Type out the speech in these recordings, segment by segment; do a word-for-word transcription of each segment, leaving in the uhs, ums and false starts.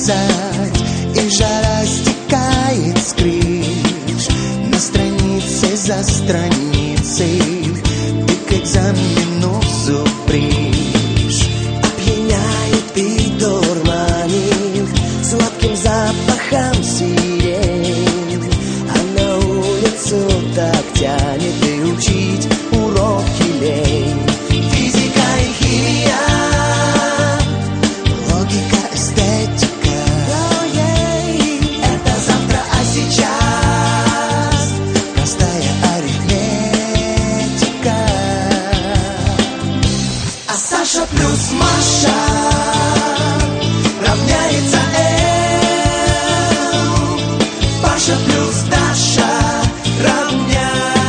писать, и жара стекает с крыш. На странице за страницей ты к экзамену зубришь. Опьяняет и дурманит сладким запахом сирень, а на улицу так тянет и учить уроки лень. Физика и химия, логика, эстетика, это завтра, а сейчас простая арифметика. А Саша плюс Маша равняется Л. Паша плюс Даша равняется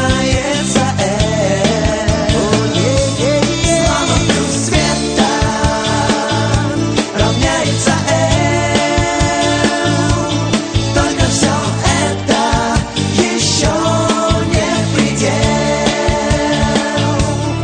Л. Слава плюс Света равняется Л. Только все это еще не предел.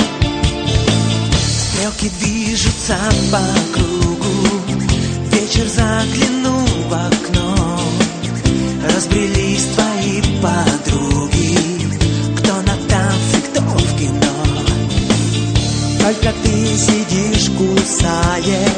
Стрелки движутся по кругу, вечер заглянул в окно. Разбрелись твои подруги, кто на танцы, кто в кино. Только ты сидишь, кусаешь